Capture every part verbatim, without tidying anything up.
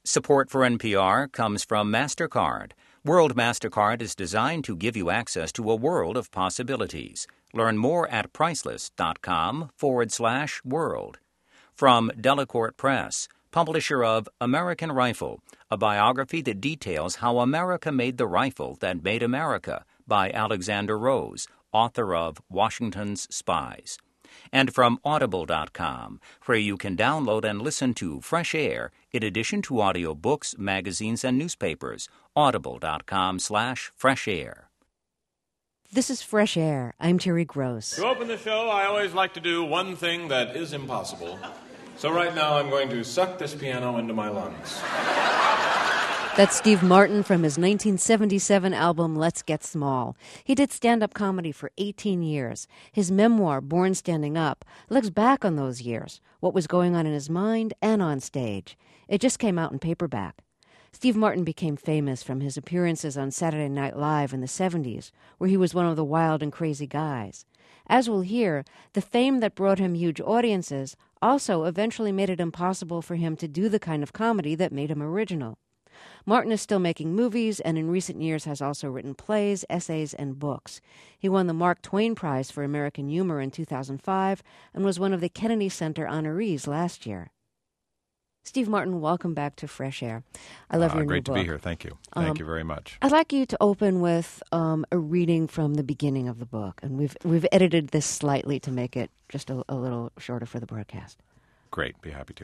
Support for N P R comes from MasterCard. World MasterCard is designed to give you access to a world of possibilities. Learn more at priceless.com forward slash world. From Delacorte Press, publisher of American Rifle, a biography that details how America made the rifle that made America, by Alexander Rose, author of Washington's Spies. And from Audible dot com, where you can download and listen to Fresh Air in addition to audiobooks, magazines, and newspapers. Audible dot com slash fresh air. This is Fresh Air. I'm Terry Gross. To open the show, I always like to do one thing that is impossible. So right now, I'm going to suck this piano into my lungs. That's Steve Martin from his nineteen seventy-seven album, Let's Get Small. He did stand-up comedy for eighteen years. His memoir, Born Standing Up, looks back on those years, what was going on in his mind and on stage. It just came out in paperback. Steve Martin became famous from his appearances on Saturday Night Live in the seventies, where he was one of the wild and crazy guys. As we'll hear, the fame that brought him huge audiences also eventually made it impossible for him to do the kind of comedy that made him original. Martin is still making movies and in recent years has also written plays, essays, and books. He won the Mark Twain Prize for American Humor in two thousand five and was one of the Kennedy Center honorees last year. Steve Martin, welcome back to Fresh Air. I love uh, your new great book. Great to be here. Thank you. Thank um, you very much. I'd like you to open with um, a reading from the beginning of the book, and we've we've edited this slightly to make it just a, a little shorter for the broadcast. Great. Be happy to.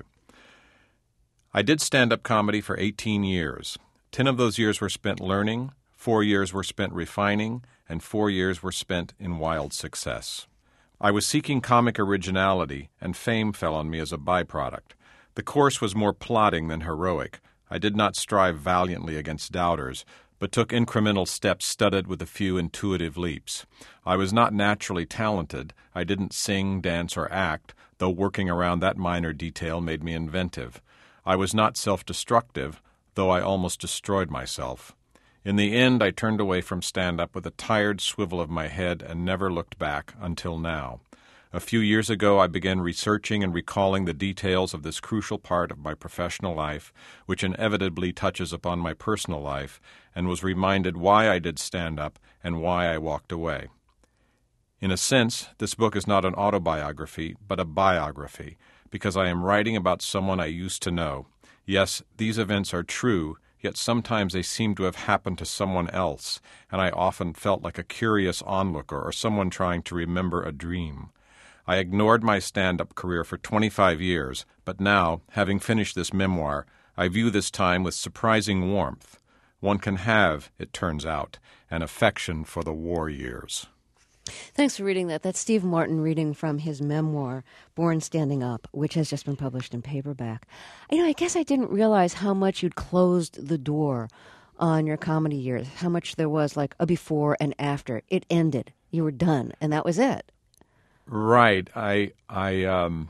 I did stand-up comedy for eighteen years. Ten of those years were spent learning, four years were spent refining, and four years were spent in wild success. I was seeking comic originality, and fame fell on me as a byproduct. The course was more plodding than heroic. I did not strive valiantly against doubters, but took incremental steps studded with a few intuitive leaps. I was not naturally talented. I didn't sing, dance, or act, though working around that minor detail made me inventive. I was not self-destructive, though I almost destroyed myself. In the end, I turned away from stand-up with a tired swivel of my head and never looked back until now. A few years ago, I began researching and recalling the details of this crucial part of my professional life, which inevitably touches upon my personal life, and was reminded why I did stand-up and why I walked away. In a sense, this book is not an autobiography, but a biography, because I am writing about someone I used to know. Yes, these events are true, yet sometimes they seem to have happened to someone else, and I often felt like a curious onlooker or someone trying to remember a dream. I ignored my stand-up career for twenty-five years, but now, having finished this memoir, I view this time with surprising warmth. One can have, it turns out, an affection for the war years. Thanks for reading that. That's Steve Martin reading from his memoir, Born Standing Up, which has just been published in paperback. You know, I guess I didn't realize how much you'd closed the door on your comedy years, how much there was like a before and after. It ended. You were done, and that was it. Right. I, I, um,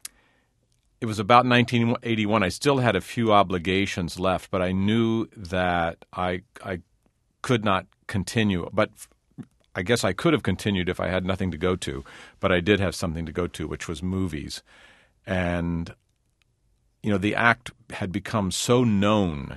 it was about nineteen eighty-one. I still had a few obligations left, but I knew that I, I could not continue. But I guess I could have continued if I had nothing to go to, but I did have something to go to, which was movies. And, you know, the act had become so known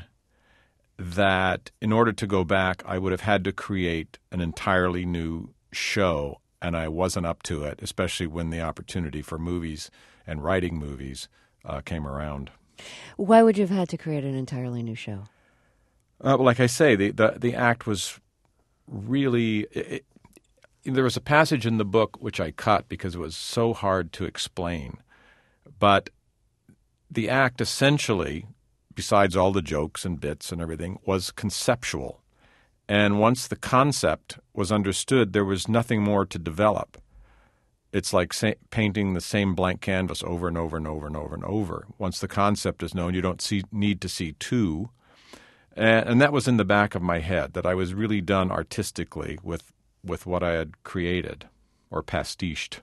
that in order to go back, I would have had to create an entirely new show, and I wasn't up to it, especially when the opportunity for movies and writing movies uh, came around. Why would you have had to create an entirely new show? Uh, well, like I say, the, the, the act was really it, there was a passage in the book which I cut because it was so hard to explain. But the act essentially, besides all the jokes and bits and everything, was conceptual. And once the concept was understood, there was nothing more to develop. It's like sa- painting the same blank canvas over and over and over and over and over. Once the concept is known, you don't see, need to see two. And, and that was in the back of my head, that I was really done artistically with, with what I had created or pastiched.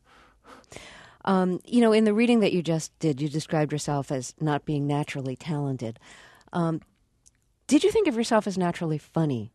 Um, you know, in the reading that you just did, you described yourself as not being naturally talented. Um, did you think of yourself as naturally funny?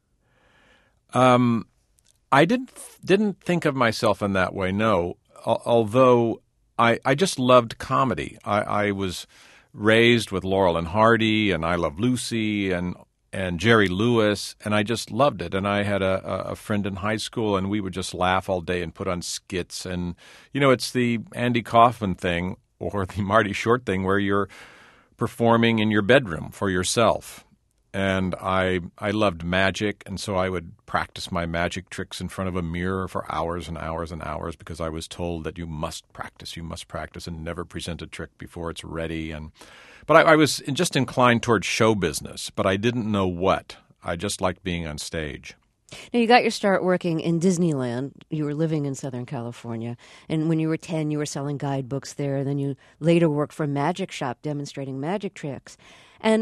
Um, I didn't didn't think of myself in that way, no. Al- although I, I just loved comedy. I, I was raised with Laurel and Hardy and I Love Lucy and and Jerry Lewis, and I just loved it. And I had a, a friend in high school, and we would just laugh all day and put on skits. And, you know, it's the Andy Kaufman thing or the Marty Short thing where you're performing in your bedroom for yourself. And I I loved magic, and so I would practice my magic tricks in front of a mirror for hours and hours and hours because I was told that you must practice, you must practice, and never present a trick before it's ready. And but I, I was just inclined towards show business, but I didn't know what. I just liked being on stage. Now, you got your start working in Disneyland. You were living in Southern California. And when you were ten, you were selling guidebooks there. Then you later worked for a magic shop demonstrating magic tricks. And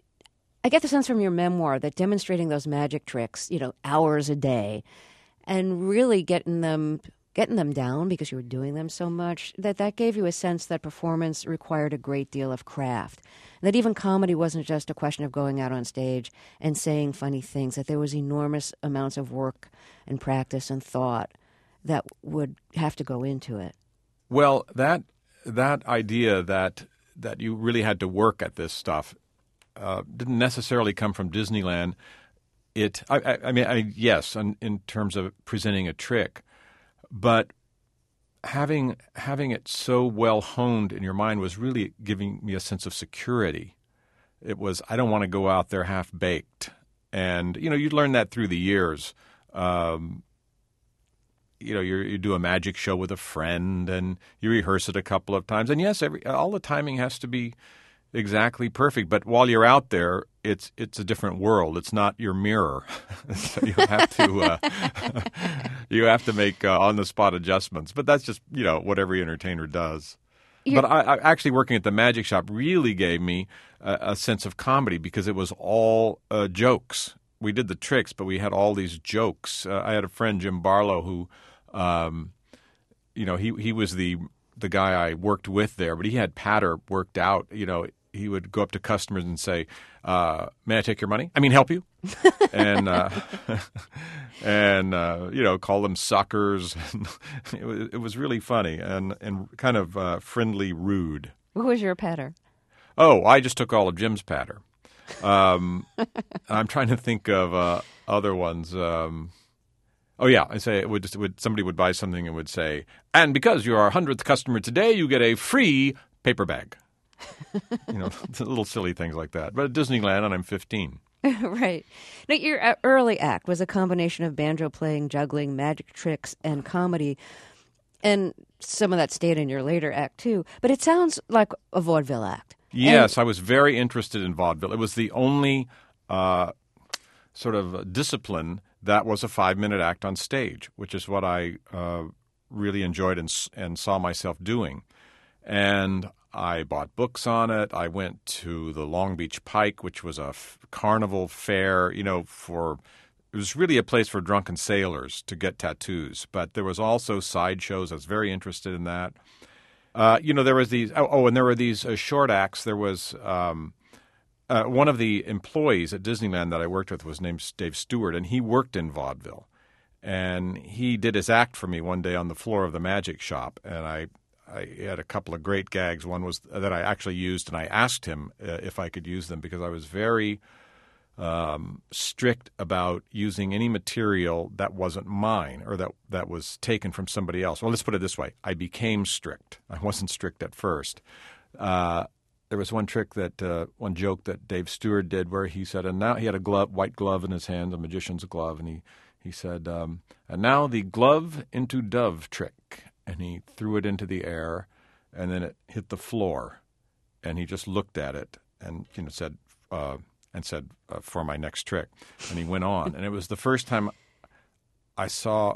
I get the sense from your memoir that demonstrating those magic tricks, you know, hours a day, and really getting them getting them down because you were doing them so much, that that gave you a sense that performance required a great deal of craft. That even comedy wasn't just a question of going out on stage and saying funny things, that there was enormous amounts of work and practice and thought that would have to go into it. Well, that that idea that that you really had to work at this stuff Uh, didn't necessarily come from Disneyland. It, I, I, I mean, I, yes, in, in terms of presenting a trick, but having having it so well honed in your mind was really giving me a sense of security. It was, I don't want to go out there half baked, and you know, you learn that through the years. Um, you know, you you do a magic show with a friend, and you rehearse it a couple of times, and yes, every all the timing has to be exactly perfect. But while you're out there, it's it's a different world. It's not your mirror, so you have to uh, you have to make uh, on the spot adjustments. But that's just you know what every entertainer does. You're... But I, I actually working at the magic shop really gave me a, a sense of comedy because it was all uh, jokes. We did the tricks, but we had all these jokes. Uh, I had a friend, Jim Barlow, who, um, you know, he he was the the guy I worked with there, but he had patter worked out. You know. He would go up to customers and say, uh, "May I take your money? I mean, help you?" and uh, and uh, you know, call them suckers. it, was, it was really funny and and kind of uh, friendly, rude. What was your patter? Oh, I just took all of Jim's patter. Um, I'm trying to think of uh, other ones. Um, oh yeah, I say it would, just, it would somebody would buy something and would say, "And because you're our hundredth customer today, you get a free paper bag." You know, little silly things like that. But at Disneyland, and I'm fifteen. Right. Now, your early act was a combination of banjo playing, juggling, magic tricks, and comedy. And some of that stayed in your later act, too. But it sounds like a vaudeville act. Yes, and... I was very interested in vaudeville. It was the only uh, sort of discipline that was a five-minute act on stage, which is what I uh, really enjoyed and, and saw myself doing. And I bought books on it. I went to the Long Beach Pike, which was a f- carnival fair, you know, for it was really a place for drunken sailors to get tattoos. But there was also sideshows. I was very interested in that. Uh, you know, there was these, oh, oh and there were these uh, short acts. There was um, uh, one of the employees at Disneyland that I worked with was named Dave Stewart, and he worked in vaudeville. And he did his act for me one day on the floor of the magic shop, and I I had a couple of great gags. One was that I actually used, and I asked him uh, if I could use them because I was very um, strict about using any material that wasn't mine or that, that was taken from somebody else. Well, let's put it this way. I became strict. I wasn't strict at first. Uh, there was one trick that uh, – one joke that Dave Stewart did where he said – and now he had a glove, white glove in his hand, a magician's glove, and he, he said, um, "And now the glove into dove trick." And he threw it into the air, and then it hit the floor. And he just looked at it and you know said, uh, and said, uh, "For my next trick." And he went on. And it was the first time I saw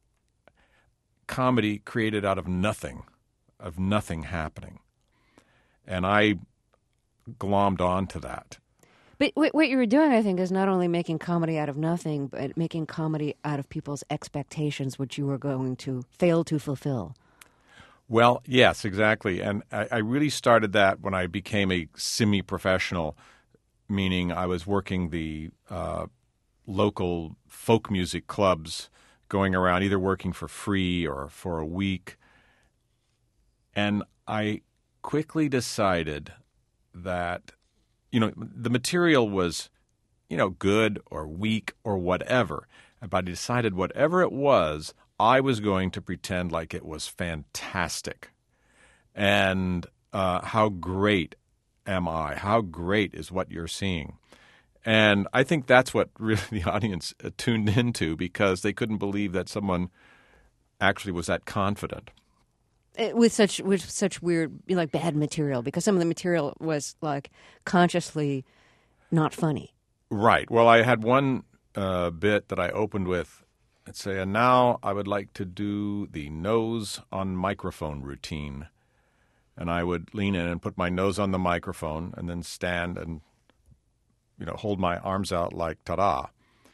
comedy created out of nothing, of nothing happening. And I glommed on to that. But what you were doing, I think, is not only making comedy out of nothing, but making comedy out of people's expectations, which you were going to fail to fulfill. Well, yes, exactly. And I, I really started that when I became a semi-professional, meaning I was working the uh, local folk music clubs, going around either working for free or for a week. And I quickly decided that, you know, the material was, you know, good or weak or whatever. But I decided whatever it was, I was going to pretend like it was fantastic. And uh, how great am I? How great is what you're seeing? And I think that's what really the audience tuned into, because they couldn't believe that someone actually was that confident. With such with such weird, like, bad material, because some of the material was, like, consciously not funny. Right. Well, I had one uh, bit that I opened with, let's say, and now I would like to do the nose on microphone routine. And I would lean in and put my nose on the microphone and then stand and, you know, hold my arms out like ta-da.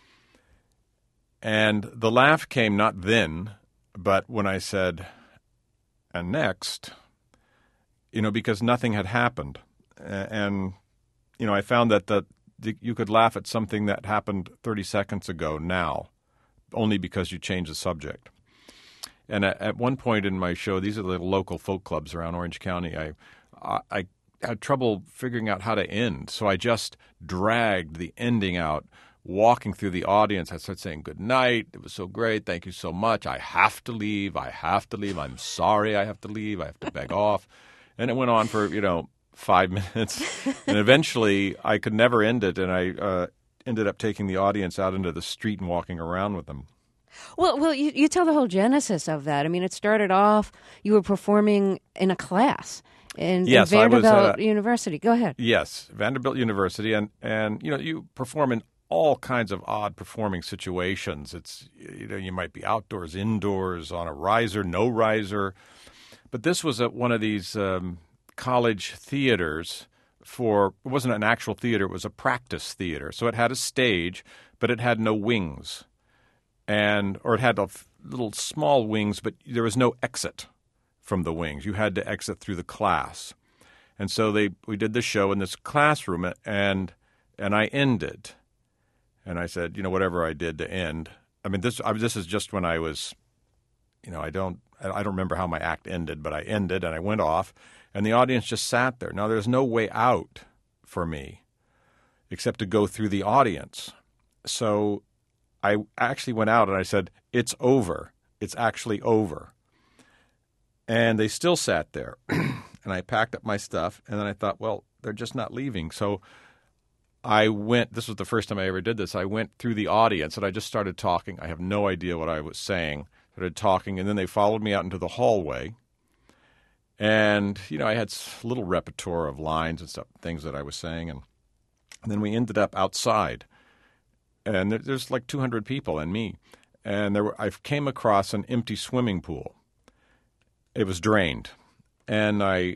And the laugh came not then, but when I said, and next, you know, because nothing had happened. And, you know, I found that the, the you could laugh at something that happened thirty seconds ago now, only because you changed the subject. And at, at one point in my show, these are the local folk clubs around Orange County, I, I, I had trouble figuring out how to end. So I just dragged the ending out, walking through the audience. I started saying, good night. It was so great. Thank you so much. I have to leave. I have to leave. I'm sorry I have to leave. I have to beg off. And it went on for, you know, five minutes. And eventually I could never end it. And I uh, ended up taking the audience out into the street and walking around with them. Well, well, you, you tell the whole genesis of that. I mean, it started off, you were performing in a class. In, yes, in Vanderbilt I was, uh, University. Go ahead. Yes, Vanderbilt University. And, and, you know, you perform in all kinds of odd performing situations. It's, you know, you might be outdoors, indoors, on a riser, no riser. But this was at one of these um, college theaters for, it wasn't an actual theater, it was a practice theater. So it had a stage, but it had no wings. And, or it had a f- little small wings, but there was no exit from the wings. You had to exit through the class. And so they we did the show in this classroom, and and I ended. And I said, you know, whatever I did to end. I mean, this I, this is just when I was, you know, I don't I don't remember how my act ended, but I ended and I went off, and the audience just sat there. Now, there's no way out for me except to go through the audience. So I actually went out and I said, it's over. It's actually over. And they still sat there. And I packed up my stuff, and then I thought, well, they're just not leaving. So I went – this was the first time I ever did this. I went through the audience, and I just started talking. I have no idea what I was saying. Started talking, and then they followed me out into the hallway. And, you know, I had a little repertoire of lines and stuff, things that I was saying. And, and then we ended up outside. And there, there's like two hundred people and me. And there were, I came across an empty swimming pool. It was drained. And I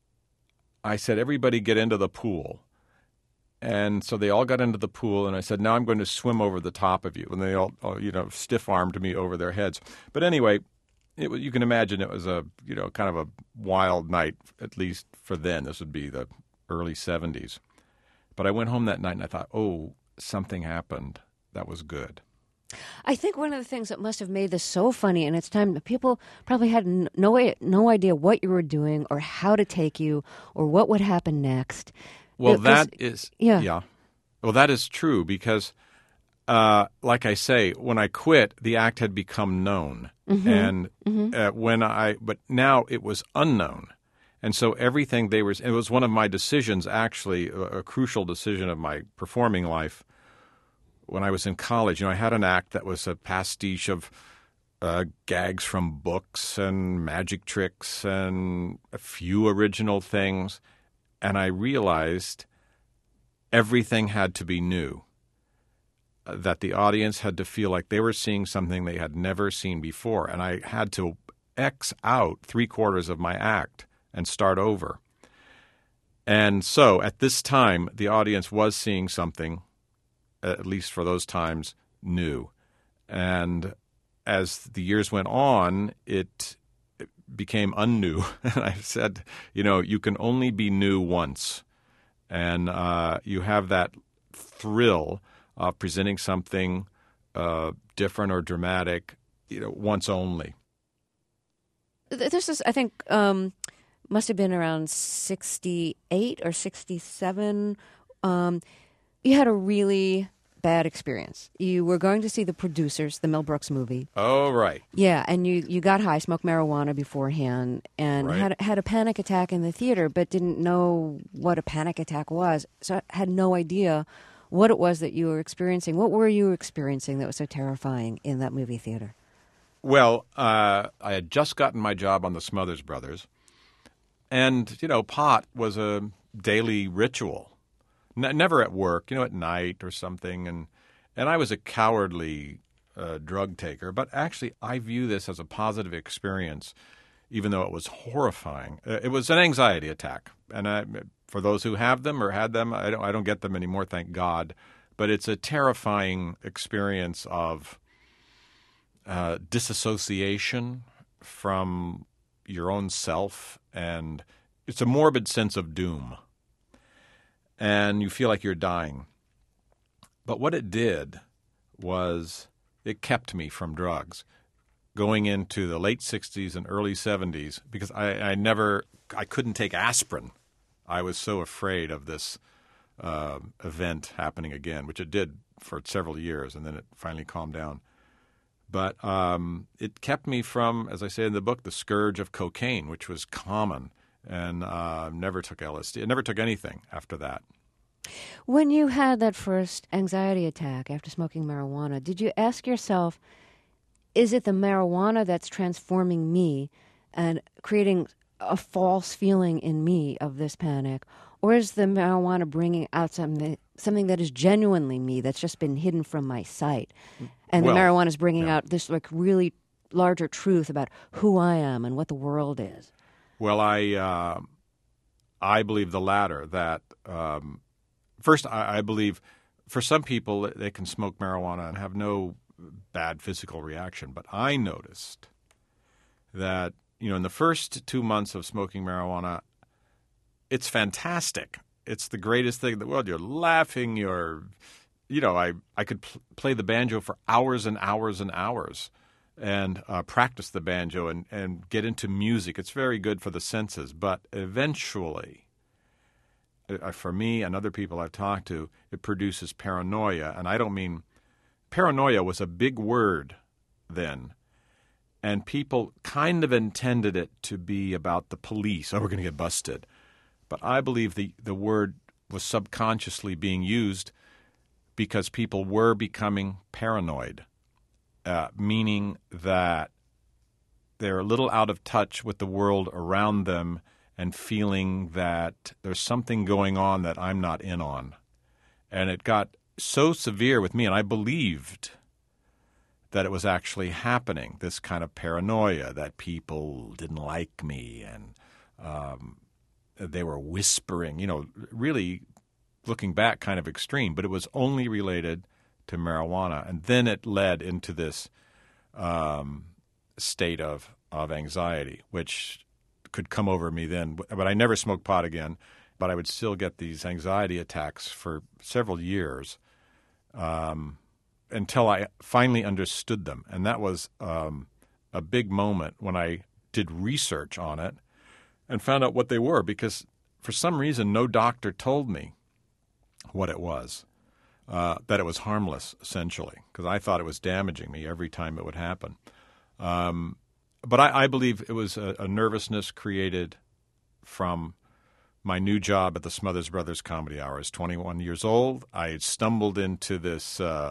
I said, everybody get into the pool. And so they all got into the pool, and I said, now I'm going to swim over the top of you. And they all, you know, stiff-armed me over their heads. But anyway, it was, you can imagine it was a, you know, kind of a wild night, at least for then. This would be the early seventies. But I went home that night, and I thought, oh, something happened. That was good. I think one of the things that must have made this so funny in its time, people probably had no no idea what you were doing or how to take you or what would happen next. Well, it, that is yeah. yeah. Well, that is true because, uh, like I say, when I quit, the act had become known, mm-hmm. and mm-hmm. Uh, when I but now it was unknown, and so everything they were. It was one of my decisions, actually, a, a crucial decision of my performing life. When I was in college, you know, I had an act that was a pastiche of uh, gags from books and magic tricks and a few original things. And I realized everything had to be new, uh, that the audience had to feel like they were seeing something they had never seen before. And I had to X out three quarters of my act and start over. And so at this time, the audience was seeing something, at least for those times, new. And as the years went on, it, it became unnew. And I said, you know, you can only be new once. And uh, you have that thrill of presenting something uh, different or dramatic, you know, once only. This is, I think, um, must have been around sixty-eight or sixty-seven. Um, you had a really bad experience. You were going to see The Producers, the Mel Brooks movie. Oh, right. Yeah, and you, you got high, smoked marijuana beforehand, and Right. had had a panic attack in the theater, but didn't know what a panic attack was. So I had no idea what it was that you were experiencing. What were you experiencing that was so terrifying in that movie theater? Well, uh, I had just gotten my job on the Smothers Brothers, and, you know, pot was a daily ritual. N- never at work, you know, at night or something. And and I was a cowardly uh, drug taker. But actually, I view this as a positive experience, even though it was horrifying. Uh, it was an anxiety attack. And I, for those who have them or had them, I don't, I don't get them anymore, thank God. But it's a terrifying experience of uh, disassociation from your own self. And it's a morbid sense of doom. And you feel like you're dying. But what it did was it kept me from drugs going into the late sixties and early seventies because I, I never – I couldn't take aspirin. I was so afraid of this uh, event happening again, which it did for several years, and then it finally calmed down. But um, it kept me from, as I say in the book, the scourge of cocaine, which was common. And uh, never took L S D. I never took anything after that. When you had that first anxiety attack after smoking marijuana, did you ask yourself, is it the marijuana that's transforming me and creating a false feeling in me of this panic? Or is the marijuana bringing out something, something that is genuinely me that's just been hidden from my sight? And Well, the marijuana is bringing yeah. out this like really larger truth about who I am and what the world is. Well, I uh, I believe the latter. That um, first, I, I believe for some people they can smoke marijuana and have no bad physical reaction. But I noticed that you know in the first two months of smoking marijuana, it's fantastic. It's the greatest thing in the world. You're laughing. You're, you know, I I could pl- play the banjo for hours and hours and hours. And uh, practice the banjo and, and get into music. It's very good for the senses. But eventually, uh, for me and other people I've talked to, it produces paranoia. And I don't mean – paranoia was a big word then. And people kind of intended it to be about the police. Oh, we're going to get busted. But I believe the, the word was subconsciously being used because people were becoming paranoid. Uh, meaning that they're a little out of touch with the world around them and feeling that there's something going on that I'm not in on. And it got so severe with me, and I believed that it was actually happening, this kind of paranoia, that people didn't like me and um, they were whispering, you know, really looking back kind of extreme, but it was only related to marijuana. And then it led into this um, state of, of anxiety, which could come over me then. But I never smoked pot again, but I would still get these anxiety attacks for several years um, until I finally understood them. And that was um, a big moment when I did research on it and found out what they were, because for some reason no doctor told me what it was. Uh, that it was harmless, essentially, because I thought it was damaging me every time it would happen. Um, but I, I believe it was a, a nervousness created from my new job at the Smothers Brothers Comedy Hour. I was twenty-one years old. I had stumbled into this uh,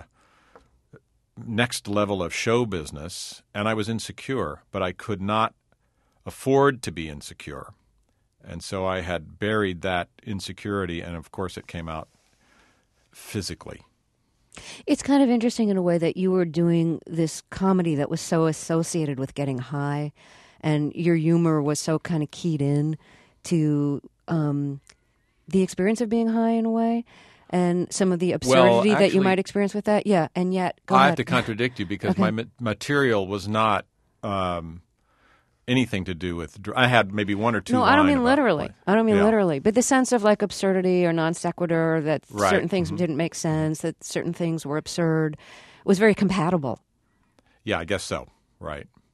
next level of show business, and I was insecure, but I could not afford to be insecure. And so I had buried that insecurity, and of course it came out physically. It's kind of interesting in a way that you were doing this comedy that was so associated with getting high, and your humor was so kind of keyed in to um, the experience of being high in a way, and some of the absurdity Well, that you actually- might experience with that. Yeah, and yet, go I ahead. have to contradict you because Okay. my ma- material was not um, anything to do with dr- – I had maybe one or two No, I don't line mean about- literally. I don't mean Yeah. literally. But the sense of like absurdity or non sequitur, that Right. certain things Mhm. didn't make sense, that certain things were absurd, was very compatible. Yeah, I guess so. Right.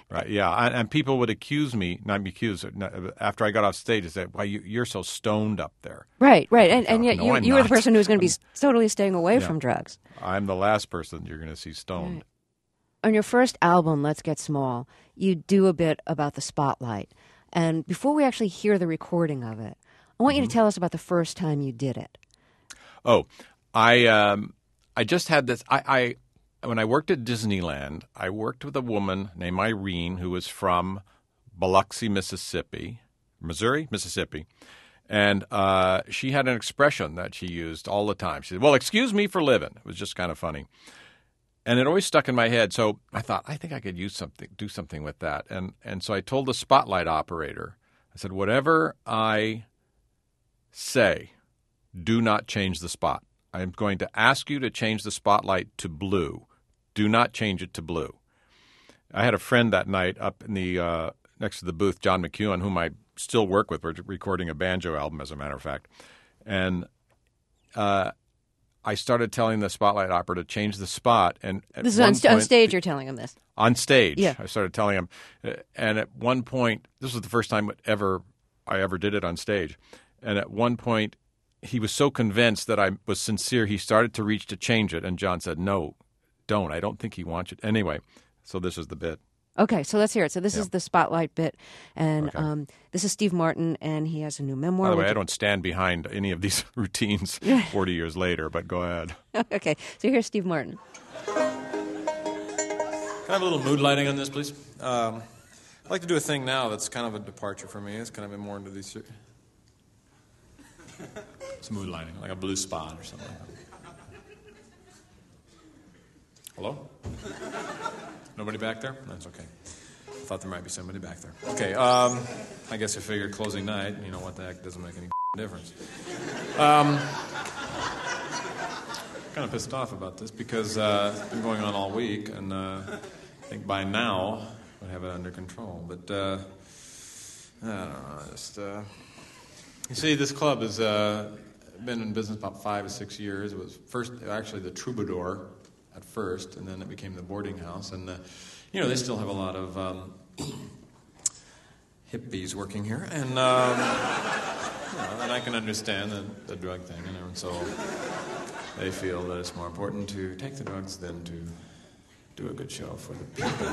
Right, yeah. And, and people would accuse me, not be accused, after I got off stage, they said, "Why, you, you're so stoned up there." Right, right. And, and yet no, you, I'm you were the not. person who was going to be totally staying away Yeah. from drugs. I'm the last person you're going to see stoned. Right. On your first album, Let's Get Small, you do a bit about the spotlight. And before we actually hear the recording of it, I want mm-hmm. you to tell us about the first time you did it. Oh, I um, I just had this. I, I when I worked at Disneyland, I worked with a woman named Irene who was from Biloxi, Mississippi, Missouri, Mississippi, and uh, she had an expression that she used all the time. She said, "Well, excuse me for living." It was just kind of funny, and it always stuck in my head. So I thought, I think I could use something, do something with that, and and so I told the spotlight operator, I said, "Whatever I say, do not change the spot. I'm going to ask you to change the spotlight to blue. Do not change it to blue." I had a friend that night up in the uh, next to the booth, John McEwen, whom I still work with. We're recording a banjo album, as a matter of fact. And uh, I started telling the spotlight operator to change the spot. And at this is one on, st- point, on stage you're telling him this? On stage. Yeah. I started telling him. Uh, and at one point, this was the first time ever I ever did it on stage. And at one point, he was so convinced that I was sincere, he started to reach to change it. And John said, "No, don't. I don't think he wants it." Anyway, so this is the bit. Okay, so let's hear it. So this Yeah. is the spotlight bit. And Okay. um, this is Steve Martin, and he has a new memoir. By the way, which- I don't stand behind any of these routines forty years later, but go ahead. Okay, so here's Steve Martin. Can I have a little mood lighting on this, please? Um, I'd like to do a thing now that's kind of a departure for me. It's kind of been more into these... It's mood lighting, like a blue spot or something like that. Hello? Nobody back there? That's okay. I thought there might be somebody back there. Okay, um, I guess I figured closing night, you know what the heck, doesn't make any difference. Um, kind of pissed off about this because uh, it's been going on all week, and uh, I think by now we'd have it under control. But uh, I don't know, just... Uh, You see, this club has uh, been in business about five or six years. It was first actually the Troubadour at first, and then it became the boarding house. And, uh, you know, they still have a lot of um, hippies working here. And, um, you know, and I can understand the, the drug thing. You know, and so they feel that it's more important to take the drugs than to do a good show for the people.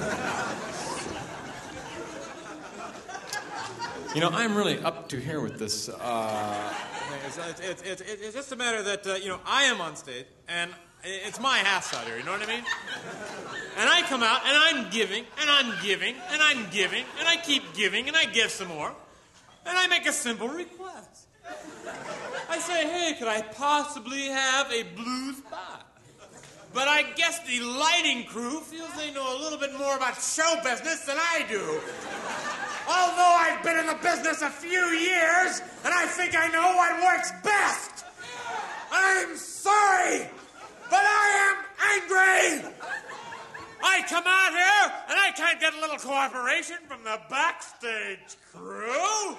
You know, I'm really up to here with this. Uh, it's, it's, it's, it's just a matter that, uh, you know, I am on stage, and it's my house out here, you know what I mean? And I come out, and I'm giving, and I'm giving, and I'm giving, and I keep giving, and I give some more. And I make a simple request. I say, "Hey, could I possibly have a blue spot?" But I guess the lighting crew feels they know a little bit more about show business than I do. Although I've been in the business a few years, and I think I know what works best. I'm sorry, but I am angry. I come out here, and I can't get a little cooperation from the backstage crew.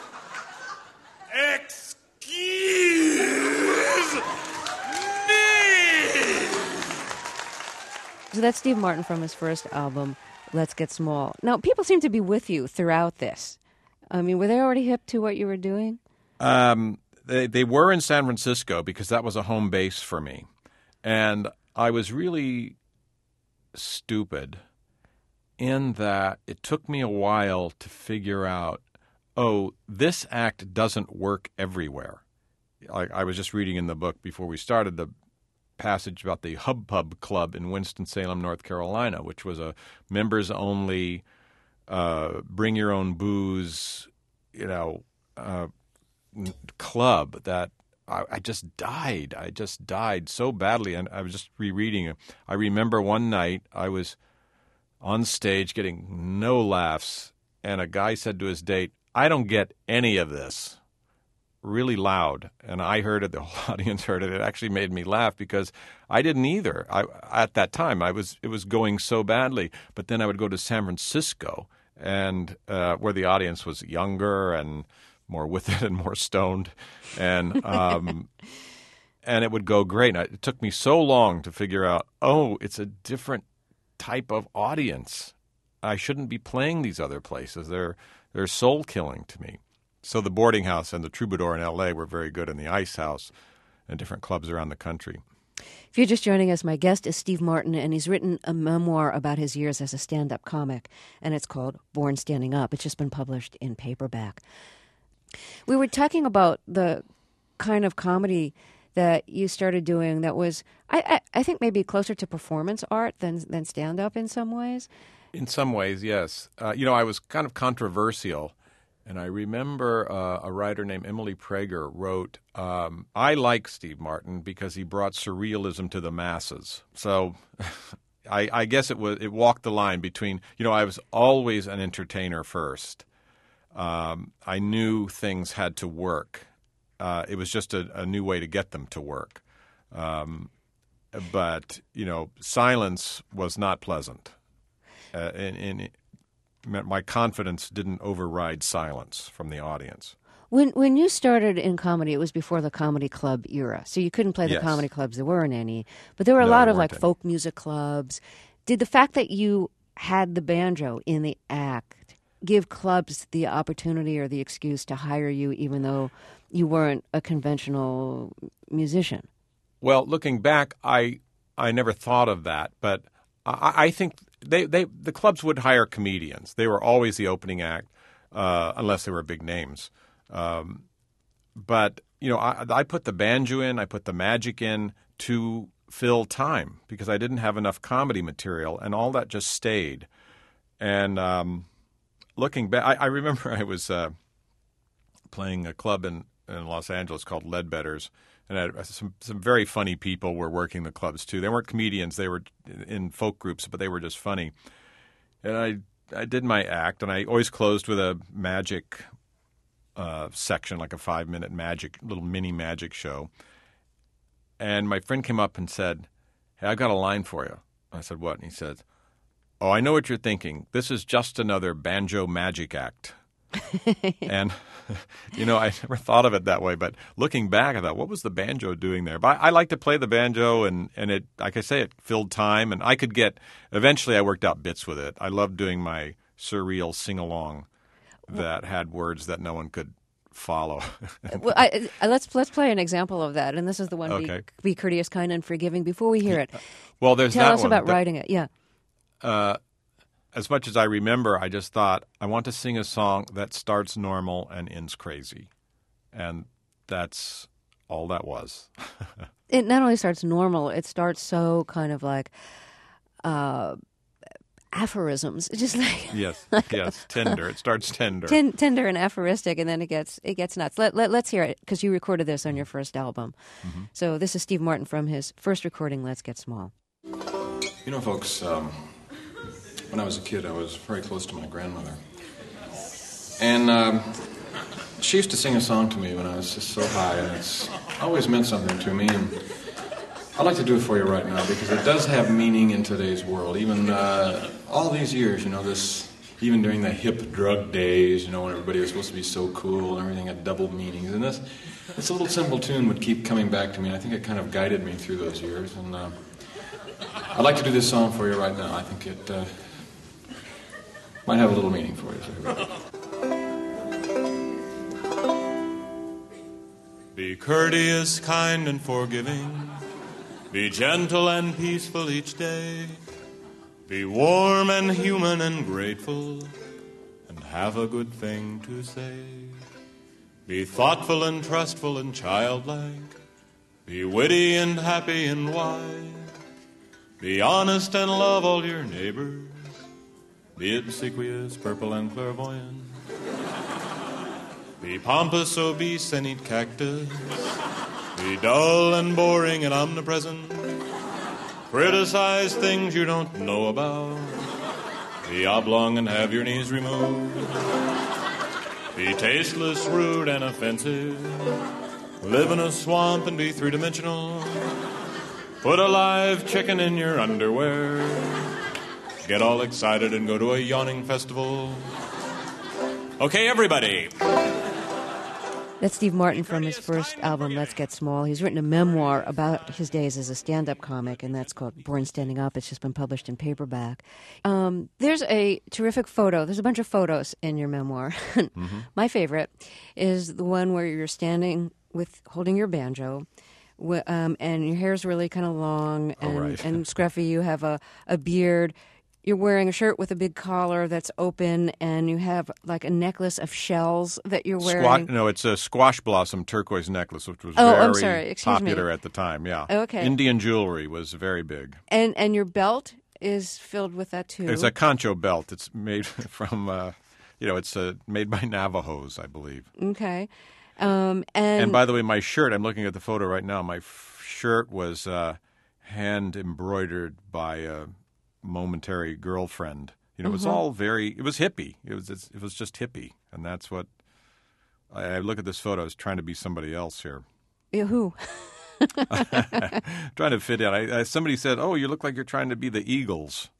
Excuse me. So that's Steve Martin from his first album, Let's Get Small. Now, people seem to be with you throughout this. I mean, were they already hip to what you were doing? Um, they, they were in San Francisco because that was a home base for me. And I was really stupid in that it took me a while to figure out, oh, this act doesn't work everywhere. I, I was just reading in the book before we started the passage about the Hub Pub Club in Winston-Salem, North Carolina, which was a members-only, uh, bring-your-own-booze, you know, uh, club that I, I just died. I just died so badly, and I was just rereading it. I remember one night I was on stage getting no laughs, and a guy said to his date, "I don't get any of this," really loud, and I heard it. The whole audience heard it. It actually made me laugh because I didn't either. I, at that time, I was it was going so badly. But then I would go to San Francisco, and uh, where the audience was younger and more with it and more stoned, and um, and it would go great. And it took me so long to figure out, oh, it's a different type of audience. I shouldn't be playing these other places. They're they're soul-killing to me. So the Boarding House and the Troubadour in L A were very good, and the Ice House and different clubs around the country. If you're just joining us, my guest is Steve Martin, and he's written a memoir about his years as a stand-up comic, and it's called Born Standing Up. It's just been published in paperback. We were talking about the kind of comedy that you started doing that was, I, I, I think, maybe closer to performance art than than stand-up in some ways. In some ways, yes. Uh, you know, I was kind of controversial, and I remember uh, a writer named Emily Prager wrote, um, I like Steve Martin because he brought surrealism to the masses. So I, I guess it was it walked the line between, you know, I was always an entertainer first. Um, I knew things had to work. Uh, it was just a, a new way to get them to work. Um, but, you know, silence was not pleasant. Uh, and, and my confidence didn't override silence from the audience. When when you started in comedy, it was before the comedy club era, so you couldn't play the Yes. comedy clubs. There weren't any, but there were a No, lot there of like weren't any. folk music clubs. Did the fact that you had the banjo in the act give clubs the opportunity or the excuse to hire you, even though you weren't a conventional musician? Well, looking back, I I never thought of that, but I, I think they, they the clubs would hire comedians. They were always the opening act, uh, unless they were big names. Um, but you know, I, I put the banjo in, I put the magic in to fill time because I didn't have enough comedy material, and all that just stayed. And um, looking back, I, I remember I was uh, playing a club in, in Los Angeles called Ledbetter's. And I had some some very funny people were working the clubs too. They weren't comedians; they were in folk groups, but they were just funny. And I I did my act, and I always closed with a magic uh, section, like a five minute magic, little mini magic show. And my friend came up and said, "Hey, I got a line for you." I said, "What?" And he said, "Oh, I know what you're thinking. This is just another banjo magic act." And, you know, I never thought of it that way. But looking back, I thought, what was the banjo doing there? But I, I like to play the banjo, and, and it, like I say, it filled time. And I could get – eventually I worked out bits with it. I loved doing my surreal sing-along that had words that no one could follow. Well, I, I, let's let's play an example of that. And this is the one, Okay. be, be Courteous, Kind, and Forgiving. Before we hear it, Well, there's tell that us one. about But, writing it. Yeah. Uh, as much as I remember, I just thought, I want to sing a song that starts normal and ends crazy. And that's all that was. It not only starts normal, it starts so kind of like uh, aphorisms. It's just like Yes, yes, tender. It starts tender. ten, tender and aphoristic, and then it gets it gets nuts. Let, let, let's hear it, because you recorded this on your first album. Mm-hmm. So this is Steve Martin from his first recording, Let's Get Small. You know, folks, um, when I was a kid, I was very close to my grandmother. And um, she used to sing a song to me when I was just so high, and it's always meant something to me. And I'd like to do it for you right now, because it does have meaning in today's world. Even uh, all these years, you know, this, even during the hip drug days, you know, when everybody was supposed to be so cool and everything had double meanings. And this, this little simple tune would keep coming back to me. I think it kind of guided me through those years. And uh, I'd like to do this song for you right now. I think it uh, might have a little meaning for you. So here we go. Be courteous, kind, and forgiving. Be gentle and peaceful each day. Be warm and human and grateful, and have a good thing to say. Be thoughtful and trustful and childlike. Be witty and happy and wise. Be honest and love all your neighbors. Be obsequious, purple, and clairvoyant. Be pompous, obese, and eat cactus. Be dull and boring and omnipresent. Criticize things you don't know about. Be oblong and have your knees removed. Be tasteless, rude, and offensive. Live in a swamp and be three-dimensional. Put a live chicken in your underwear. Get all excited and go to a yawning festival. Okay, everybody. That's Steve Martin from his first album, Let's Get Small. He's written a memoir about his days as a stand-up comic, and that's called Born Standing Up. It's just been published in paperback. Um, there's a terrific photo. There's a bunch of photos in your memoir. Mm-hmm. My favorite is the one where you're standing with holding your banjo, wh- um, and your hair's really kind of long and, oh, right. and scruffy. You have a, a beard. You're wearing a shirt with a big collar that's open, and you have like a necklace of shells that you're wearing. Squat, no, it's a squash blossom turquoise necklace, which was oh, very I'm sorry. Excuse popular me. at the time. Yeah. Okay. Indian jewelry was very big. And and your belt is filled with that too. It's a concho belt. It's made from, uh, you know, it's uh, made by Navajos, I believe. Okay. Um, and and by the way, my shirt, I'm looking at the photo right now, my f- shirt was uh, hand embroidered by a momentary girlfriend. You know, it was Mm-hmm. all very, it was hippie. It was it was just hippie. And that's what, I, I look at this photo, I was trying to be somebody else here. Yeah, who? Trying to fit in. I, I, somebody said, oh, you look like you're trying to be the Eagles.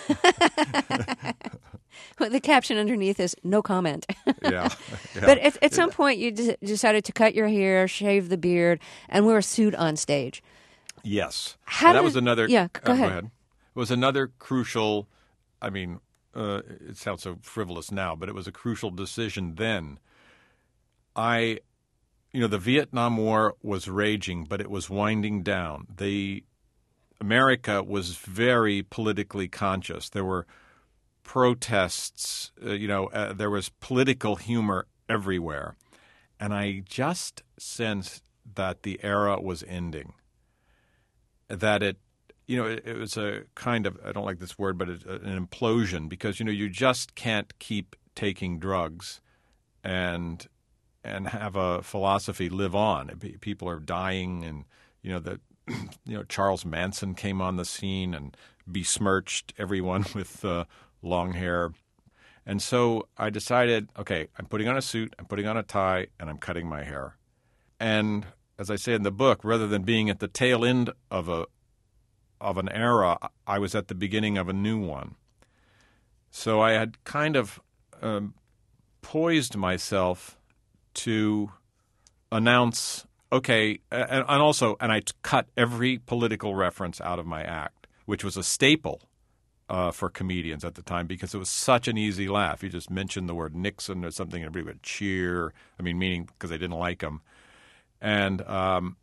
The caption underneath is no comment. Yeah. yeah. But at, at some point, you d- decided to cut your hair, shave the beard, and wear a suit on stage. Yes. How And that did- was another. yeah, go uh, ahead. It was another crucial. I mean, uh, it sounds so frivolous now, but it was a crucial decision then. I, you know, the Vietnam War was raging, but it was winding down. The America was very politically conscious. There were protests. Uh, you know, uh, there was political humor everywhere, and I just sensed that the era was ending. That it, you know, it, it was a kind of, I don't like this word, but it, an implosion because, you know, you just can't keep taking drugs and and have a philosophy live on. People are dying and, you know, that, you know, Charles Manson came on the scene and besmirched everyone with uh, long hair. And so I decided, okay, I'm putting on a suit, I'm putting on a tie, and I'm cutting my hair. And as I say in the book, rather than being at the tail end of a of an era, I was at the beginning of a new one. So I had kind of um, poised myself to announce, okay, and, and also, and I cut every political reference out of my act, which was a staple uh, for comedians at the time because it was such an easy laugh. You just mentioned the word Nixon or something, and everybody would cheer. I mean, meaning because they didn't like him. And um,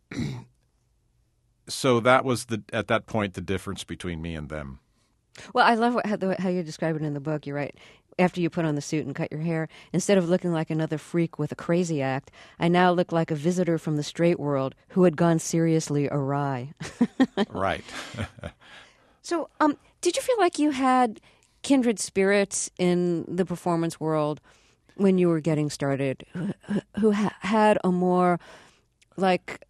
so that was the at that point the difference between me and them. Well, I love what, how, the, how you describe it in the book. You're right. After you put on the suit and cut your hair, instead of looking like another freak with a crazy act, I now look like a visitor from the straight world who had gone seriously awry. Right. So, um, did you feel like you had kindred spirits in the performance world when you were getting started, who, who ha- had a more like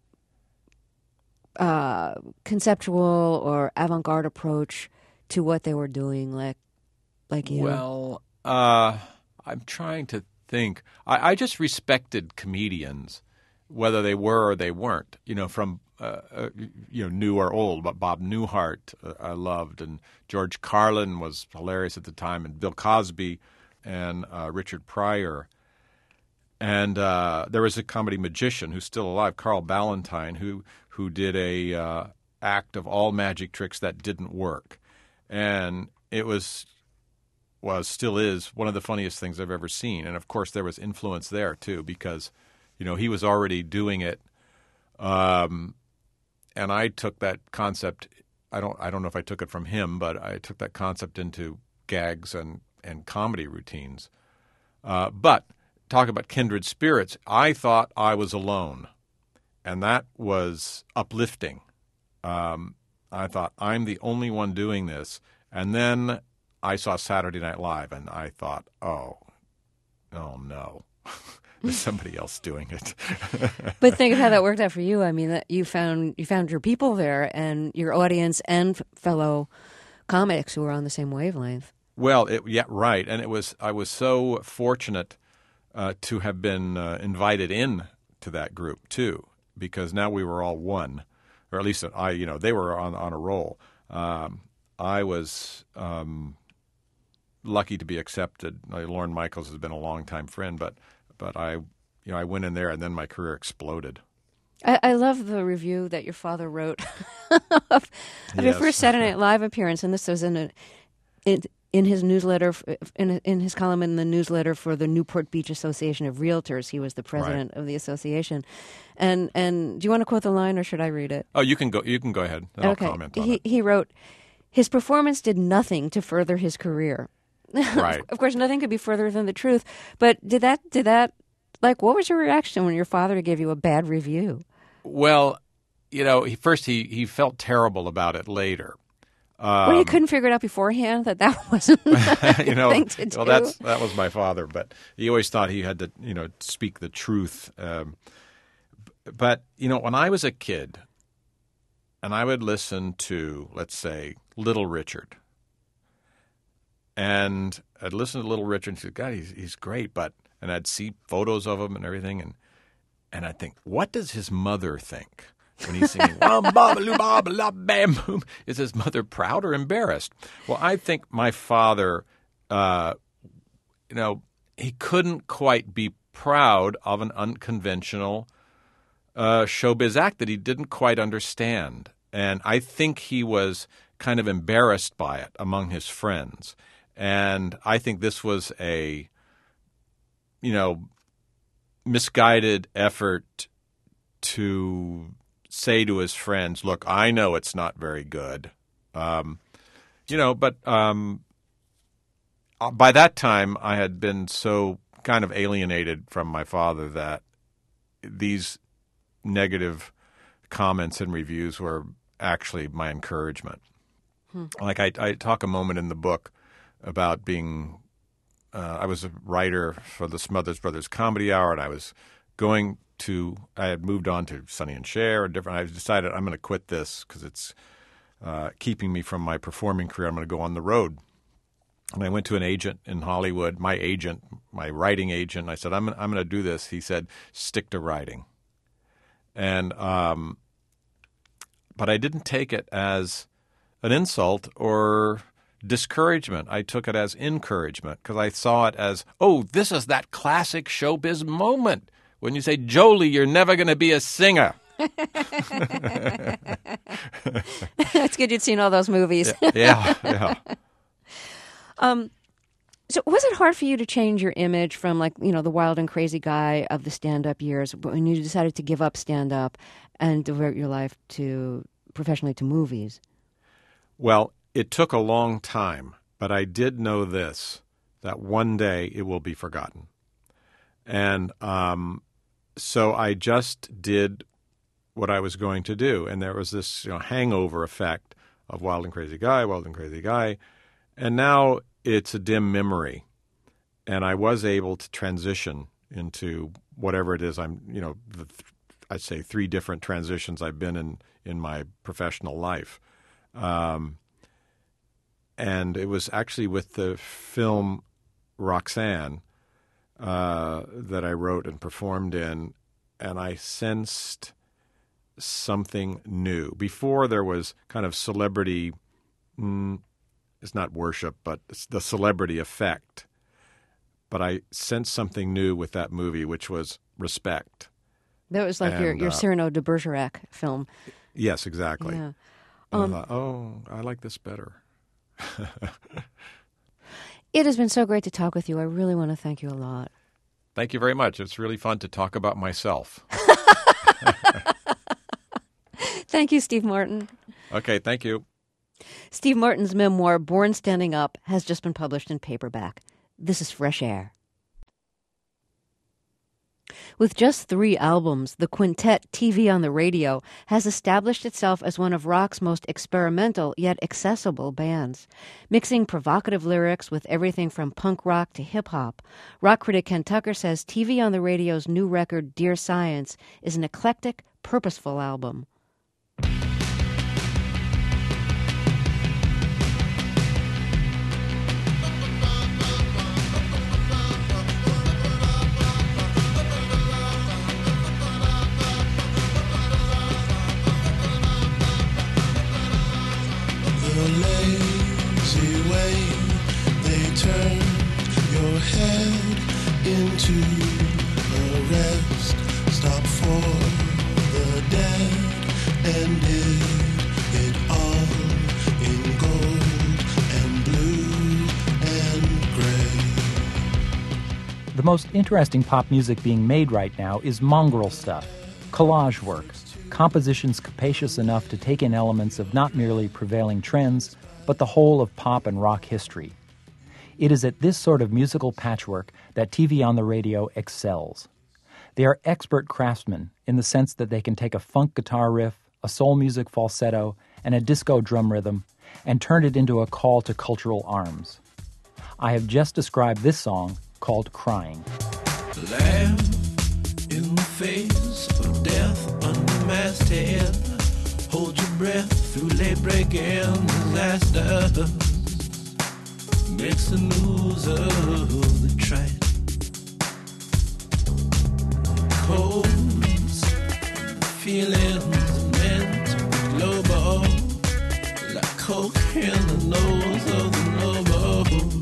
uh, conceptual or avant-garde approach to what they were doing, like like you? Well, uh, I'm trying to think. I, I just respected comedians, whether they were or they weren't. You know, from uh, uh, you know, new or old. But Bob Newhart, uh, I loved, and George Carlin was hilarious at the time, and Bill Cosby, and uh, Richard Pryor. And uh, there was a comedy magician who's still alive, Carl Ballantine, who who did a uh, act of all magic tricks that didn't work, and it was was still is one of the funniest things I've ever seen. And of course, there was influence there too, because you know he was already doing it, um, and I took that concept. I don't I don't know if I took it from him, but I took that concept into gags and and comedy routines, uh, but. Talk about kindred spirits. I thought I was alone, and that was uplifting. Um, I thought, I'm the only one doing this. And then I saw Saturday Night Live, and I thought, oh, oh no, there's somebody else doing it. But think of how that worked out for you. I mean, that you found you found your people there, and your audience, and f- fellow comics who were on the same wavelength. Well, it, yeah, right. And it was I was so fortunate Uh, to have been uh, invited in to that group too, because now we were all one, or at least I, you know, they were on on a roll. Um, I was um, lucky to be accepted. Uh, Lorne Michaels has been a longtime friend, but but I, you know, I went in there and then my career exploded. I, I love the review that your father wrote of, of Yes. your first Saturday Night Live appearance, and this was in a in, in his newsletter, in in his column in the newsletter for the Newport Beach Association of Realtors. He was the president Right. of the association, and and do you want to quote the line, or should I read it? Oh, you can go. You can go ahead. And okay. I'll comment on he it. he wrote, his performance did nothing to further his career. Right. Of course, nothing could be further than the truth. But did that did that like what was your reaction when your father gave you a bad review? Well, you know, he, first he, he felt terrible about it later. Um, well, he couldn't figure it out beforehand that that wasn't the you know, thing to do. well, that's that was my father, but he always thought he had to, you know, speak the truth. Um, but you know, when I was a kid, and I would listen to, let's say, Little Richard, and I'd listen to Little Richard and say, God, he's he's great, but and I'd see photos of him and everything, and and I'd think, what does his mother think when he's singing? Is his mother proud or embarrassed? Well, I think my father, uh, you know, he couldn't quite be proud of an unconventional uh, showbiz act that he didn't quite understand, and I think he was kind of embarrassed by it among his friends, and I think this was a, you know, misguided effort to say to his friends, look, I know it's not very good. Um, you know, but um, by that time I had been so kind of alienated from my father that these negative comments and reviews were actually my encouragement. Hmm. Like I, I talk a moment in the book about being Uh, I was a writer for the Smothers Brothers Comedy Hour, and I was going to – I had moved on to Sonny and Cher and different – I decided I'm going to quit this because it's uh, keeping me from my performing career. I'm going to go on the road. And I went to an agent in Hollywood, my agent, my writing agent. And I said, I'm, I'm going to do this. He said, stick to writing. And um, but I didn't take it as an insult or – discouragement. I took it as encouragement because I saw it as, oh, this is that classic showbiz moment when you say, Jolie, you're never going to be a singer. It's good you'd seen all those movies. yeah, yeah. yeah. Um, so was it hard for you to change your image from, like, you know, the wild and crazy guy of the stand-up years when you decided to give up stand-up and devote your life to professionally to movies? Well, it took a long time, but I did know this, that one day it will be forgotten. And um, so I just did what I was going to do. And there was this, you know, hangover effect of Wild and Crazy Guy, Wild and Crazy Guy. And now it's a dim memory. And I was able to transition into whatever it is I'm, you know, the, I'd say three different transitions I've been in in my professional life. Um And it was actually with the film Roxanne uh, that I wrote and performed in, and I sensed something new. Before there was kind of celebrity, mm, it's not worship, but it's the celebrity effect. But I sensed something new with that movie, which was respect. That was like and, your, your uh, Cyrano de Bergerac film. Yes, exactly. Yeah. And Um, I thought, oh, I like this better. It has been so great to talk with you. I really want to thank you a lot. Thank you very much. It's really fun to talk about myself. Thank you, Steve Martin. Okay, thank you. Steve Martin's memoir, Born Standing Up, has just been published in paperback. This is Fresh Air. With just three albums, the quintet T V on the Radio has established itself as one of rock's most experimental yet accessible bands. Mixing provocative lyrics with everything from punk rock to hip-hop, rock critic Ken Tucker says T V on the Radio's new record, Dear Science, is an eclectic, purposeful album. Lazy way they turn your head into a red most interesting pop music being made right now is mongrel stuff, collage work, compositions capacious enough to take in elements of not merely prevailing trends, but the whole of pop and rock history. It is at this sort of musical patchwork that T V on the radio excels. They are expert craftsmen in the sense that they can take a funk guitar riff, a soul music falsetto, and a disco drum rhythm, and turn it into a call to cultural arms. I have just described this song called Crying. Laugh in the face of death under masthead. Hold your breath through late-breaking disasters. Makes the news of the trite. Codes, feelings meant to be global. Like coke in the nose of the noble.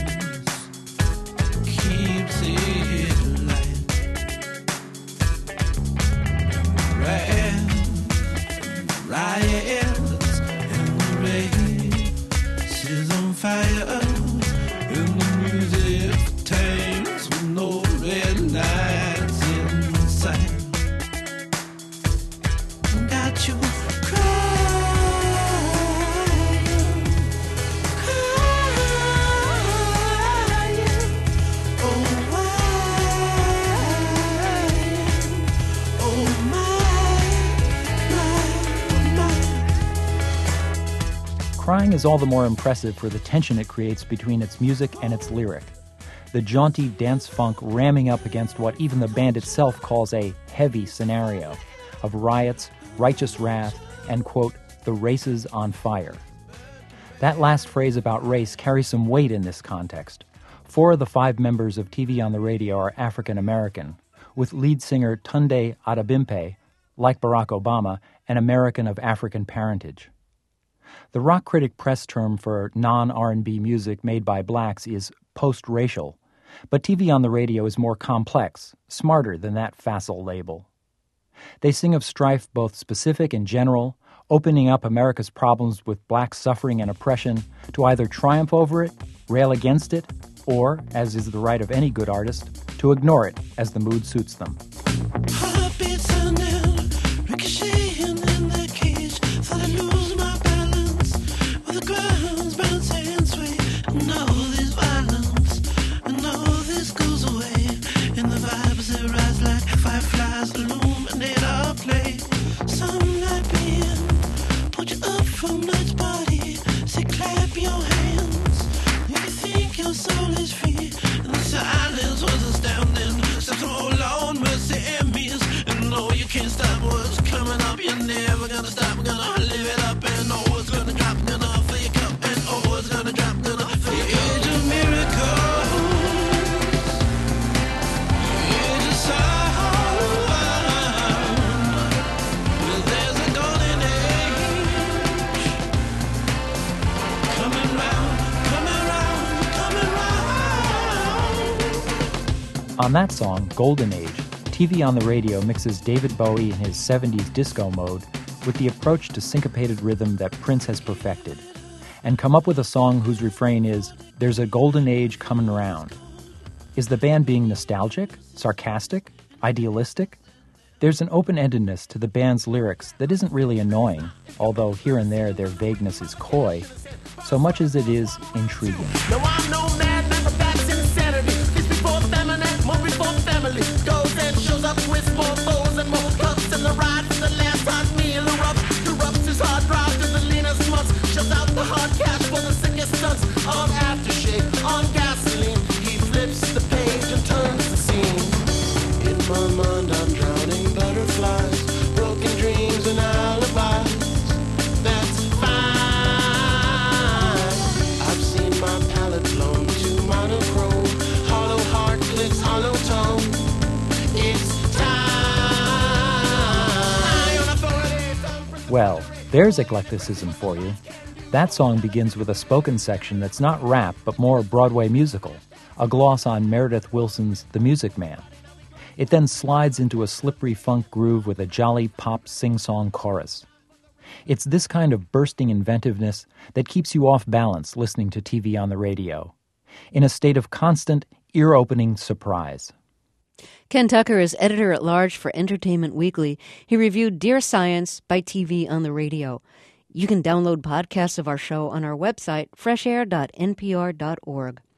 Keeps it light. Wrath, riots, and the race is on fire. In the music tanks with no red lights in sight. Got you Crying is all the more impressive for the tension it creates between its music and its lyric. The jaunty dance funk ramming up against what even the band itself calls a heavy scenario of riots, righteous wrath, and, quote, the race is on fire. That last phrase about race carries some weight in this context. Four of the five members of T V on the Radio are African American, with lead singer Tunde Adebimpe, like Barack Obama, an American of African parentage. The rock critic press term for non-R and B music made by blacks is post-racial, but T V on the Radio is more complex, smarter than that facile label. They sing of strife both specific and general, opening up America's problems with black suffering and oppression to either triumph over it, rail against it, or, as is the right of any good artist, to ignore it as the mood suits them. Heartbeats sounding, ricocheting in the cage. Thought I lose my balance, with the ground's bouncing and sway. And all this violence, and all this goes away. And the vibes that rise like fireflies illuminate our play. Some night being, pulled you up from night's party. Say clap your hands, if you think your soul is free. And the silence was astounding. So hold on, mercy and means. And no, you can't stop what's coming up. You're never gonna stop, we're gonna live it up. And oh, it's gonna drop, gonna fill your cup. And oh, it's gonna drop, gonna fill your cup. Age of miracles, age of sound. Well, there's a golden age coming round, coming round, coming round. On that song, Golden Age, T V on the Radio mixes David Bowie in his seventies disco mode with the approach to syncopated rhythm that Prince has perfected, and come up with a song whose refrain is, "There's a golden age coming round." Is the band being nostalgic, sarcastic, idealistic? There's an open-endedness to the band's lyrics that isn't really annoying, although here and there their vagueness is coy, so much as it is intriguing. No, I'm no mad, not the facts insanity. This before feminine, more before family. Goes and shows up with more foes and more cups. And the ride for the last hot meal erupts. Corrupts his hard drive to the leanest months. Shells out the hard cash for the sickest stunts. On aftershave, on gasoline. He flips the page and turns the scene. In my mind I'm drowning butterflies. Broken dreams and alibis. That's fine. I've seen my palette blown to monochrome. Hollow heart clicks, hollow tone. It's time. Well, there's eclecticism for you. That song begins with a spoken section that's not rap, but more Broadway musical, a gloss on Meredith Willson's The Music Man. It then slides into a slippery funk groove with a jolly pop sing-song chorus. It's this kind of bursting inventiveness that keeps you off balance listening to T V on the Radio. In a state of constant, ear-opening surprise. Ken Tucker is editor-at-large for Entertainment Weekly. He reviewed Dear Science by T V on the radio. You can download podcasts of our show on our website, fresh air dot n p r dot org.